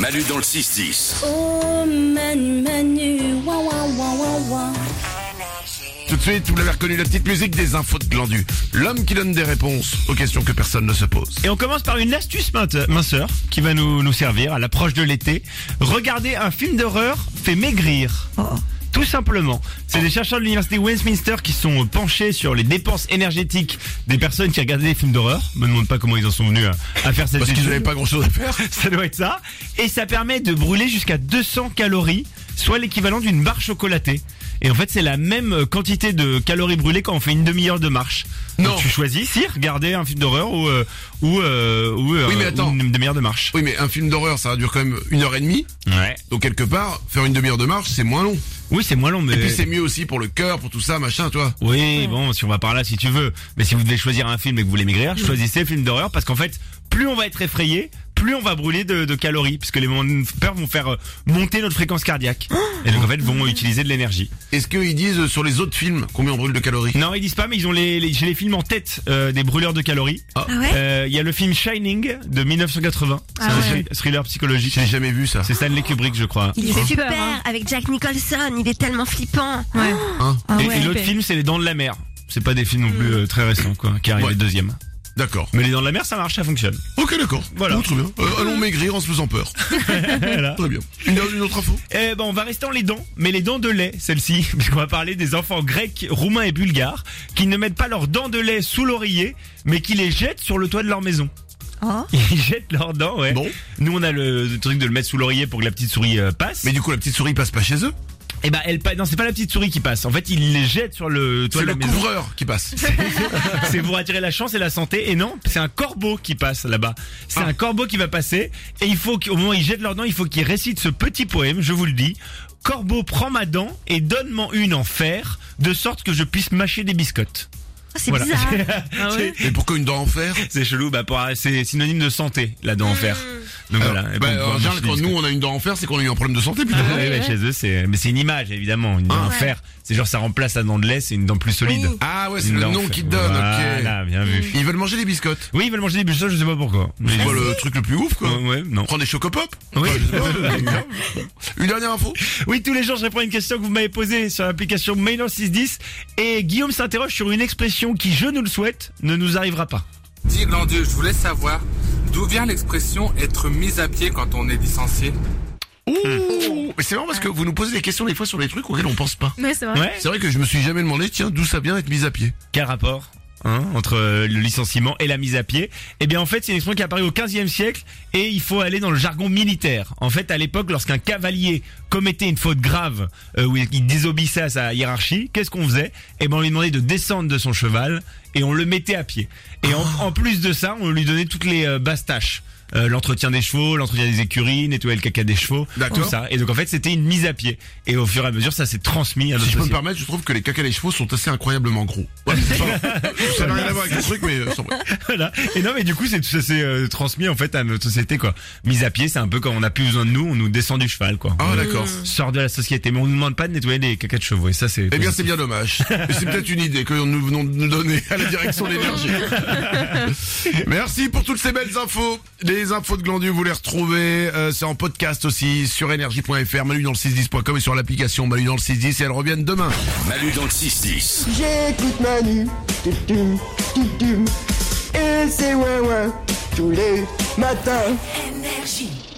Manu dans le 6-10. Oh Manu, Manu, ouah, ouah, ouah, ouah, ouah. Tout de suite, vous l'avez reconnu, la petite musique des infos de Glandu. L'homme qui donne des réponses aux questions que personne ne se pose. Et on commence par une astuce minceur qui va nous servir à l'approche de l'été. Regarder un film d'horreur fait maigrir. Tout simplement. C'est des chercheurs de l'université Westminster qui sont penchés sur les dépenses énergétiques des personnes qui regardaient des films d'horreur. Me demande pas comment ils en sont venus à faire cette Parce qu'ils étude. n'avaient pas grand chose à faire. Ça doit être ça. Et ça permet de brûler jusqu'à 200 calories, soit l'équivalent d'une barre chocolatée. Et en fait, c'est la même quantité de calories brûlées quand on fait une demi-heure de marche. Non. Donc tu choisis, regarder un film d'horreur ou mais attends. une demi-heure de marche. Oui, mais un film d'horreur, ça dure quand même 1h30. Ouais. Donc quelque part, faire une demi-heure de marche, c'est moins long. Oui, c'est moins long, mais... Et puis c'est mieux aussi pour le cœur, pour tout ça, machin, toi. Oui, bon, si on va par là, si tu veux. Mais si vous devez choisir un film et que vous voulez maigrir, choisissez le film d'horreur parce qu'en fait, plus on va être effrayé, plus on va brûler de calories, puisque les moments de peur vont faire monter notre fréquence cardiaque. Et donc en fait, vont utiliser de l'énergie. Est-ce qu'ils disent sur les autres films combien on brûle de calories? Non, ils disent pas, mais ils ont j'ai les films en tête des brûleurs de calories. Ah ouais? Il y a le film Shining de 1980. Ah c'est ouais. un thriller psychologique. Je n'ai jamais vu ça. C'est Stanley Kubrick, je crois. Il est super, peur, hein. avec Jack Nicholson, il est tellement flippant. Ouais. Hein? Ah Et ouais. l'autre film, c'est Les Dents de la Mer. C'est pas des films non plus très récents, quoi, qui arrivent Ouais. le deuxième. D'accord. Mais Les Dents de la Mer, ça marche, ça fonctionne. Ok, d'accord. Voilà. Oh, très bien. Allons maigrir en se faisant peur. Voilà. Très bien. Une autre info? Eh ben, on va rester dans les dents, mais les dents de lait, celle-ci, puisqu'on va parler des enfants grecs, roumains et bulgares, qui ne mettent pas leurs dents de lait sous l'oreiller, mais qui les jettent sur le toit de leur maison. Oh. Ils jettent leurs dents, ouais. Bon. Nous, on a le truc de le mettre sous l'oreiller pour que la petite souris passe. Mais du coup, la petite souris passe pas chez eux? Eh ben, non, c'est pas la petite souris qui passe. En fait, ils les jettent sur le toit C'est de la le maison. couvreur qui passe. C'est pour attirer la chance et la santé. Et non, c'est un corbeau qui passe là-bas. C'est un corbeau qui va passer. Et il faut qu'au moment où ils jettent leurs dents, il faut qu'ils récitent ce petit poème, je vous le dis. Corbeau, prends ma dent et donne-m'en une en fer, de sorte que je puisse mâcher des biscottes. Oh, c'est Voilà. bizarre. Ah ouais? Mais pourquoi une dent en fer? C'est chelou, c'est synonyme de santé, la dent en fer. Donc Alors, voilà. Et bah, bon, on en peut général, mâcher des quand nous biscottes. on a une dent en fer, c'est qu'on a eu un problème de santé plutôt. Ah, ouais, chez eux, mais c'est une image, évidemment. Une dent en fer. C'est genre, ça remplace la dent de lait, c'est une dent plus solide. Oui. Ah ouais, c'est Une le dent en nom fer. qui te donne, Voilà, ok. bien vu. Ils veulent manger des biscottes. Oui, ils veulent manger des biscottes, je sais pas pourquoi. Mais C'est pas le truc le plus ouf, quoi. ouais, non. Prends des chocopop. Oui. Une dernière info. Oui, tous les jours, je réponds à une question que vous m'avez posée sur l'application Mail 610. Et Guillaume s'interroge sur une expression qui, je nous le souhaite, ne nous arrivera pas. Dis Glandieu, je voulais savoir d'où vient l'expression être mis à pied quand on est licencié. Ouh, mais c'est marrant parce que vous nous posez des questions des fois sur des trucs auxquels on pense pas. Mais c'est vrai. Ouais. C'est vrai que je me suis jamais demandé, tiens, d'où ça vient d'être mis à pied. Quel rapport entre le licenciement et la mise à pied? Eh bien, en fait, c'est une expression qui est apparue au 15e siècle et il faut aller dans le jargon militaire. En fait, à l'époque, lorsqu'un cavalier commettait une faute grave où il désobéissait à sa hiérarchie, qu'est-ce qu'on faisait? Eh ben, on lui demandait de descendre de son cheval et on le mettait à pied. Et en plus de ça, on lui donnait toutes les basses tâches. L'entretien des chevaux, l'entretien des écuries, nettoyer le caca des chevaux, D'accord. tout ça. Et donc en fait c'était une mise à pied. Et au fur et à mesure ça s'est transmis à notre Si je peux me société. permettre, je trouve que les caca des chevaux sont assez incroyablement gros. Ouais, ça n'a rien à voir avec le truc, mais sans vrai. Voilà. Et non mais du coup ça s'est transmis en fait à notre société quoi. Mise à pied c'est un peu quand on n'a plus besoin de nous, on nous descend du cheval quoi. Ah d'accord. Sort de la société, mais on nous demande pas de nettoyer les caca de chevaux. Et ça c'est. Eh bien, c'est bien dommage. Mais c'est peut-être une idée que nous venons de nous donner à la direction de l'énergie. Merci pour toutes ces belles infos. Les infos de Glandieu, vous les retrouvez. C'est en podcast aussi sur énergie.fr, Manu dans le 610.com et sur l'application Manu dans le 610 et elles reviennent demain. Manu dans le 6-10. J'écoute Manu, toutoum, toutoum, et c'est ouin ouin tous les matins. Énergie.